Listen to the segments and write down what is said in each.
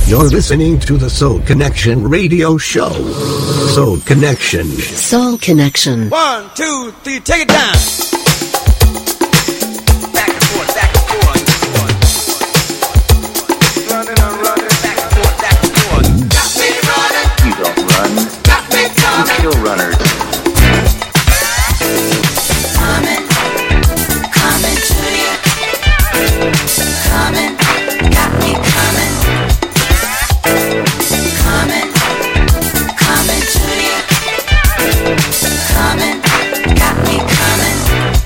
You're listening to the Soul Connection radio show. Soul Connection. Soul Connection. 1, 2, 3, take it down. Back and forth, back and forth. Running and running, back and forth, back and forth. Got me running. You don't run. Got me coming. You kill runners. Coming to you. Coming, got me coming. Coming to you. Coming, got me coming.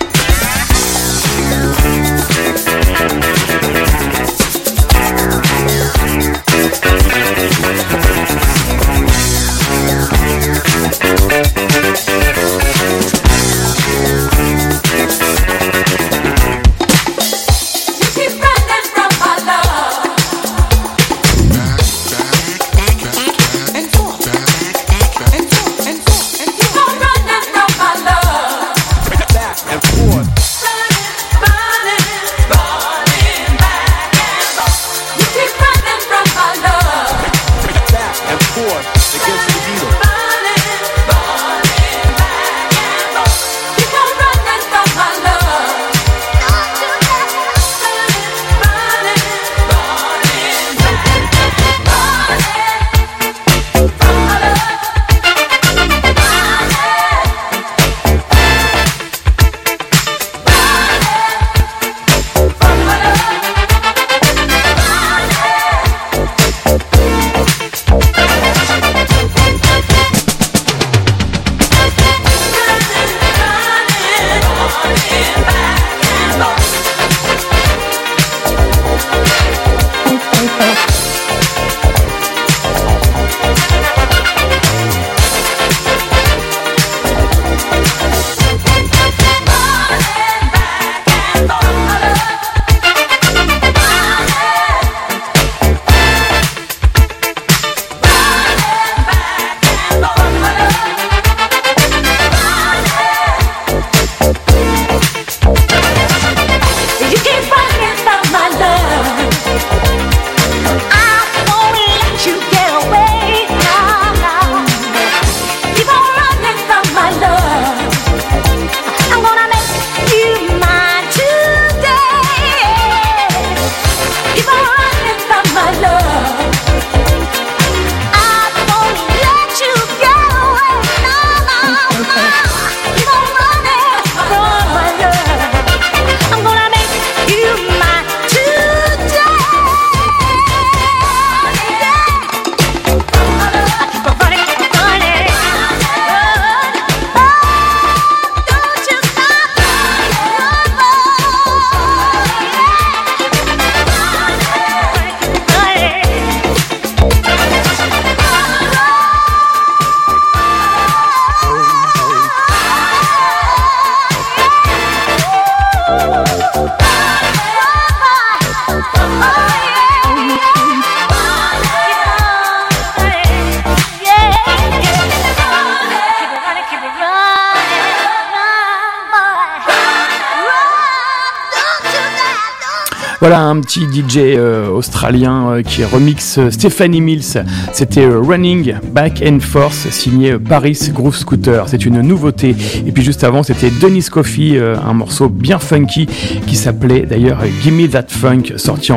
Voilà un petit DJ australien qui remixe Stephanie Mills. C'était Running Back and Forth signé Paris Groove Scooter. C'est une nouveauté. Et puis juste avant, c'était Dennis Coffey, un morceau bien funky qui s'appelait d'ailleurs Gimme That Funk, sorti en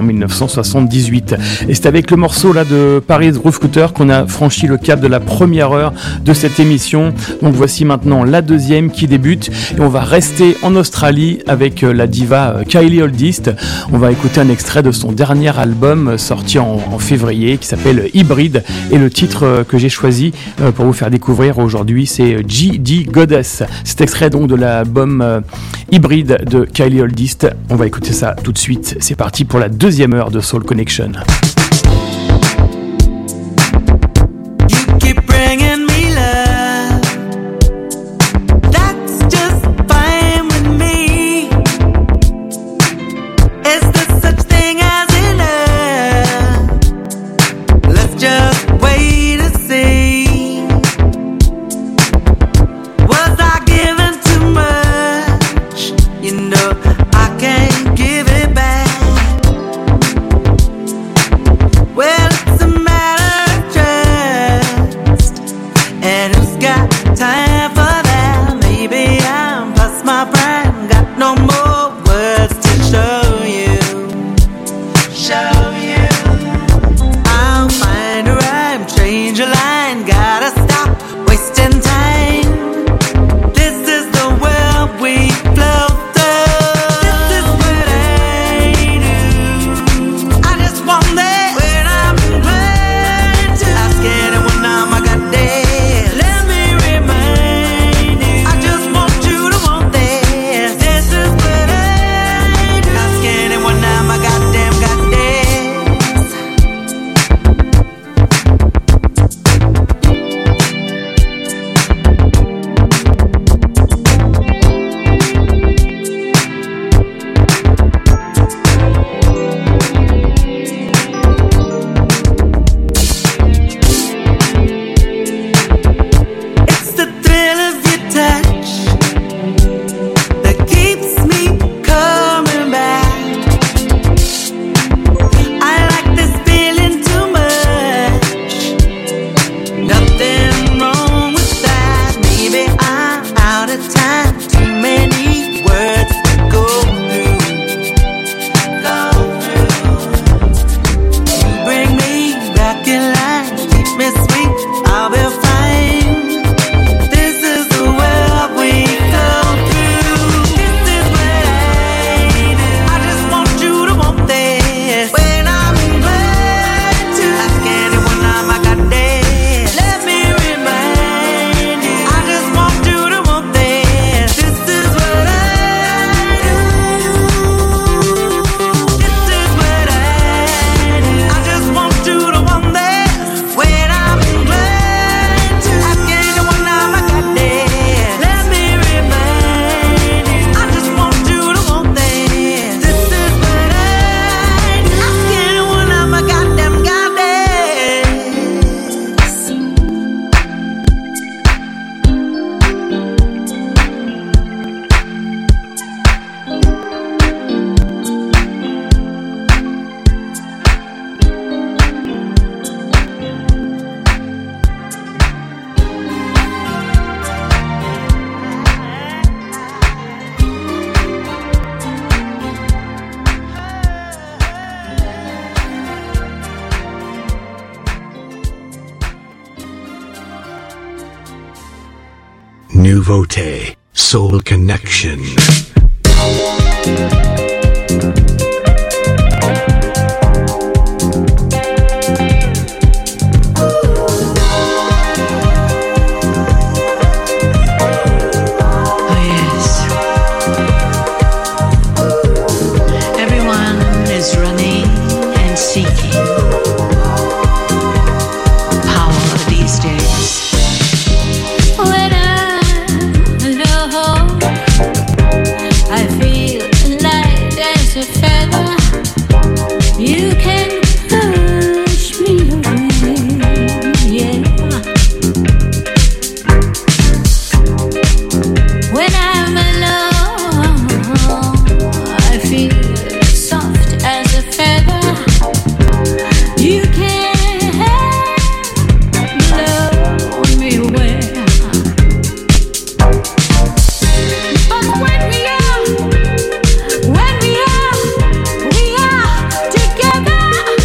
1978. Et c'est avec le morceau là de Paris Groove Scooter qu'on a franchi le cap de la première heure de cette émission. Donc voici maintenant la deuxième qui débute. Et on va rester en Australie avec la diva Kylie Oldist. On va écouter un extrait de son dernier album sorti en février qui s'appelle Hybrid, et le titre que j'ai choisi pour vous faire découvrir aujourd'hui c'est GD Goddess. Cet extrait donc de l'album Hybrid de Kylie Oldist, on va écouter ça tout de suite. C'est parti pour la deuxième heure de Soul Connection. I can't give it back. show you. I'll find a rhyme, change a line, gotta stop wasting time. This is the world we flow through. This is what I do. I just want that when I'm inclined to ask anyone now my goddamn. Let me remind you, I just want you to want this. This is what I do. Ask anyone now my goddamn goddamn. It's the thrill of your touch that keeps me coming back. I like this feeling too much. Nothing wrong with that. Maybe I'm out of time. Too many words to go through. You bring me back in line. Keep me sweet. I'll be fine. This is the world we go through. This is what I do. I just want you to want this. When I'm inclined to ask anyone I'm a goddamn. Let me remind you, I just want you to want this. This is what I do. This is what I do. I just want you to want this. When I'm inclined to ask anyone I'm a goddamn. Let me remind you, I just want you to want this. This is what I do. Ask anyone I'm a goddamn goddamn. Nouveauté, Soul Connection. Oh yes. Everyone is running and seeking power these days. When I'm alone, I feel light as a feather. You can push me away, yeah. When I'm alone, I feel soft as a feather. You can't blow me away. But when we are together,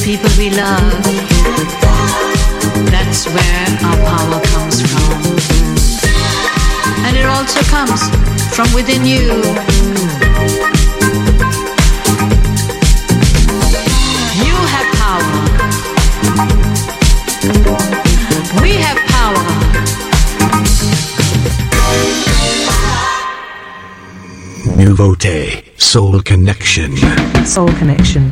people we love. That's where our power comes from. And it also comes from within you. You have power. We have power. Nouveauté, Soul Connection. Soul Connection.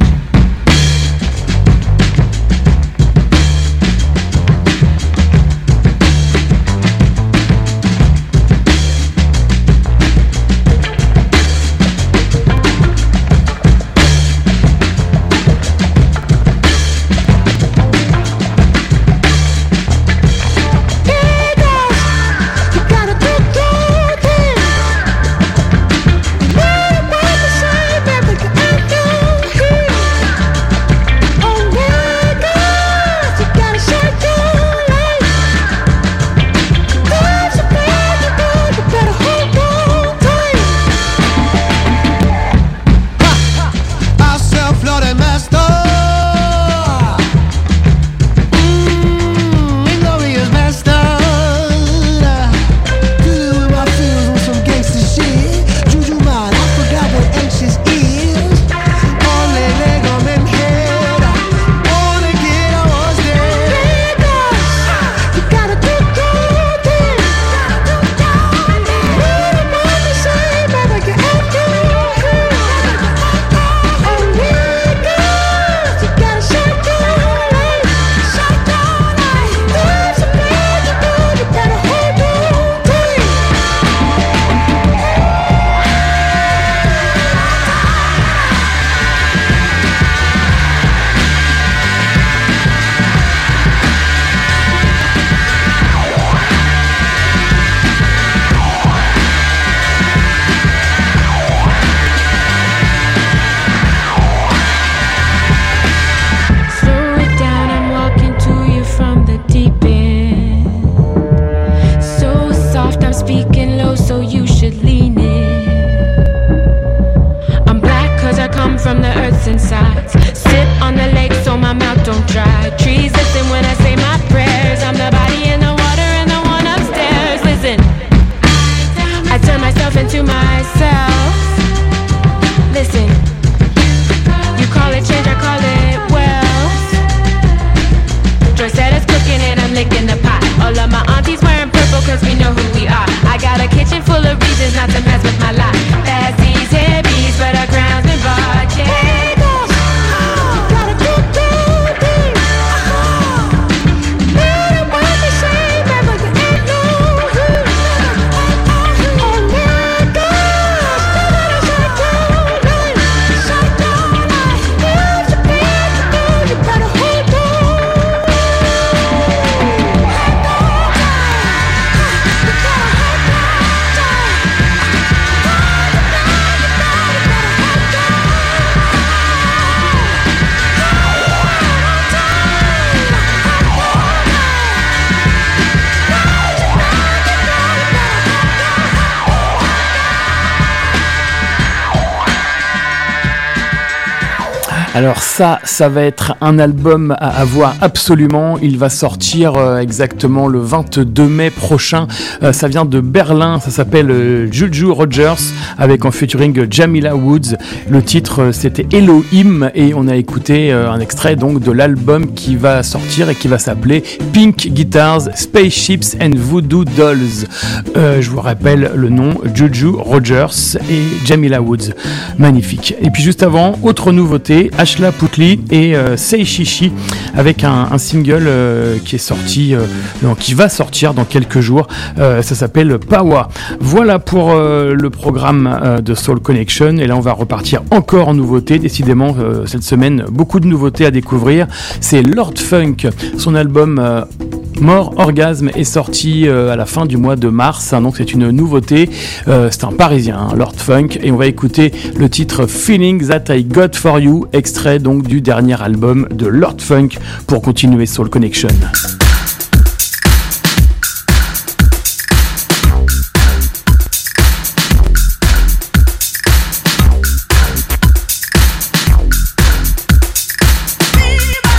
Alors ça va être un album à avoir absolument. Il va sortir exactement le 22 mai prochain. Ça vient de Berlin, ça s'appelle Juju Rogers avec en featuring Jamila Woods. Le titre c'était Elohim et on a écouté un extrait donc de l'album qui va sortir et qui va s'appeler Pink Guitars, Spaceships and Voodoo Dolls. Je vous rappelle le nom, Juju Rogers et Jamila Woods. Magnifique. Et puis juste avant, autre nouveauté, Ashla Putley et Sei Shishi avec un single qui est sorti, qui va sortir dans quelques jours. Ça s'appelle Pawa. Voilà pour le programme de Soul Connection. Et là, on va repartir encore en nouveauté. Décidément, cette semaine, beaucoup de nouveautés à découvrir. C'est Lord Funk. Son album More Orgasm est sorti à la fin du mois de mars. Donc, c'est une nouveauté. C'est un Parisien, Lord Funk. Et on va écouter le titre Feeling That I Got For You, extrait donc du dernier album de Lord Funk pour continuer Soul Connection. Viva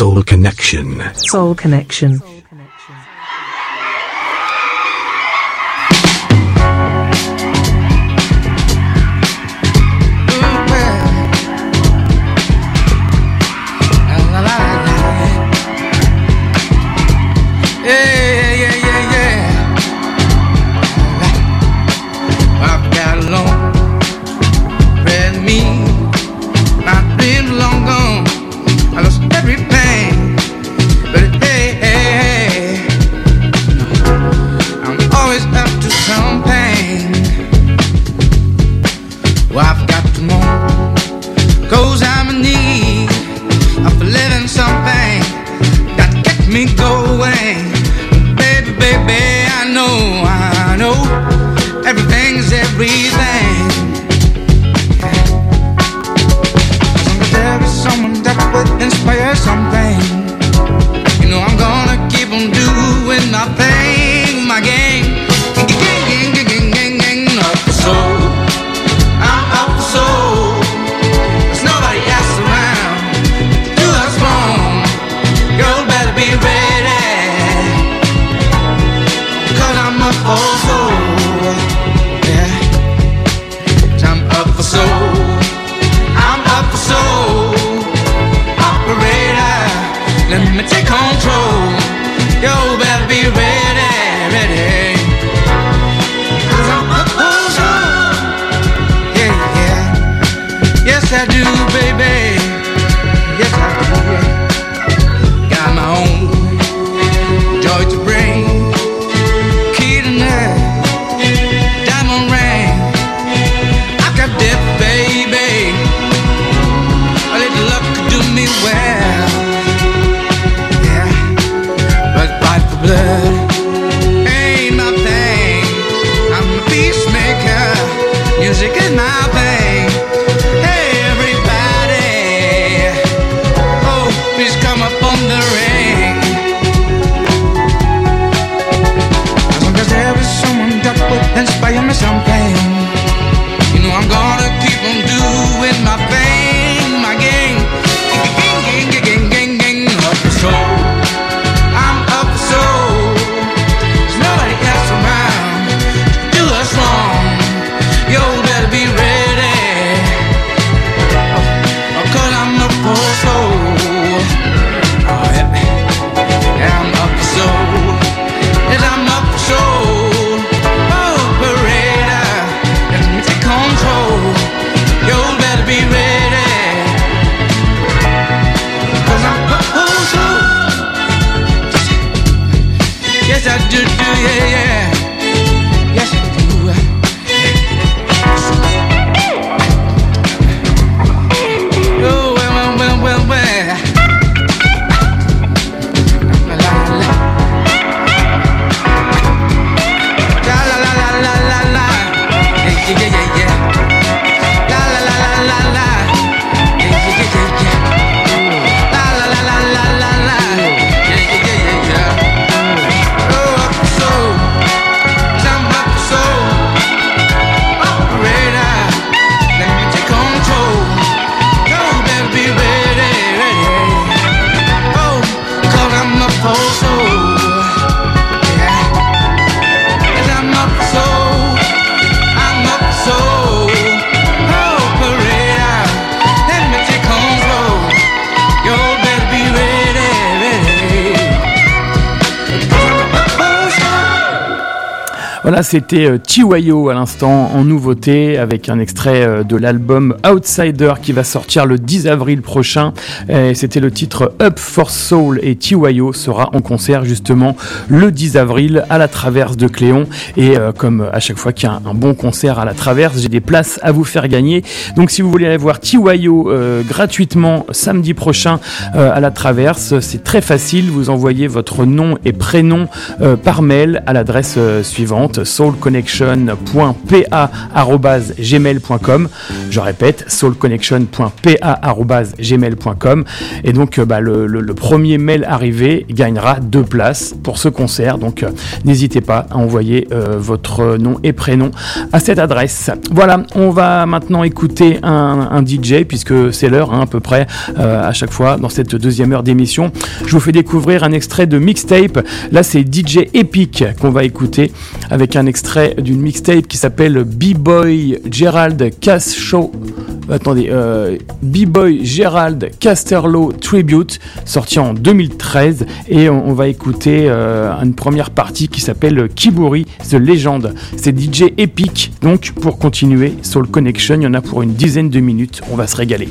Soul Connection. Soul Connection. Voilà, c'était Chihuahua à l'instant en nouveauté avec un extrait de l'album Outsider qui va sortir le 10 avril prochain. C'était le titre Up for Soul et Chihuahua sera en concert justement le 10 avril à la Traverse de Cléon. Et comme à chaque fois qu'il y a un bon concert à la Traverse, j'ai des places à vous faire gagner. Donc si vous voulez aller voir Chihuahua gratuitement samedi prochain à la Traverse, c'est très facile. Vous envoyez votre nom et prénom par mail à l'adresse suivante compte soulconnection.pa@gmail.com. Je répète, soulconnection.pa@gmail.com. Et donc, le premier mail arrivé gagnera 2 places pour ce concert. Donc, n'hésitez pas à envoyer votre nom et prénom à cette adresse. Voilà, on va maintenant écouter un DJ, puisque c'est l'heure à peu près à chaque fois dans cette deuxième heure d'émission. Je vous fais découvrir un extrait de mixtape. Là, c'est DJ Epic qu'on va écouter avec un extrait d'une mixtape qui s'appelle B-Boy Gerald B-Boy Gerald Casterlo Tribute, sorti en 2013, et on va écouter une première partie qui s'appelle Kiburi The Legend. C'est DJ Epic, donc pour continuer Soul Connection, il y en a pour une dizaine de minutes, on va se régaler.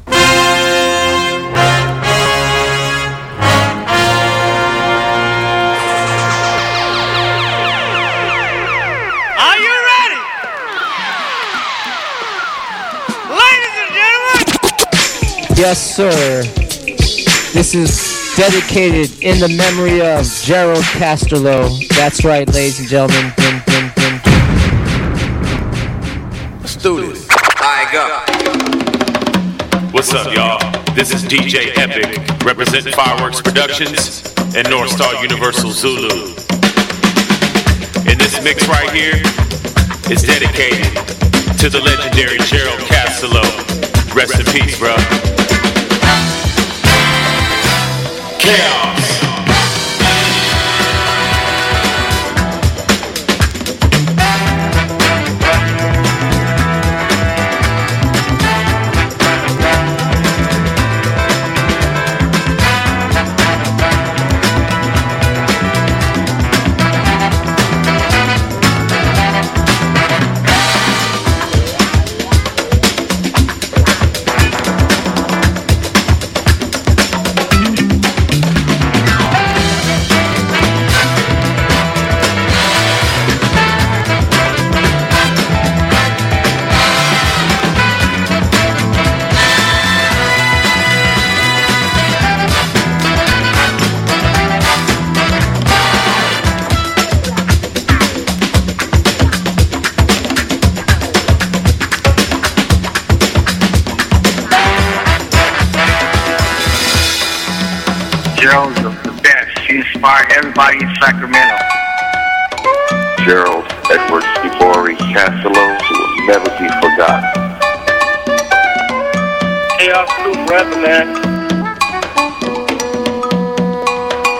Yes, sir. This is dedicated in the memory of Gerald Casterlo. That's right, ladies and gentlemen. Let's do this. I go. What's up, y'all? This is DJ Epic, representing Fireworks Productions and North Star Universal Zulu. And this mix right here is dedicated to the legendary Gerald Casterlo. Rest in peace, bro. Chaos. Gerald's the best. He inspired everybody in Sacramento. Gerald Edward Skibori Castello will never be forgotten. Chaos Loop rapping, man.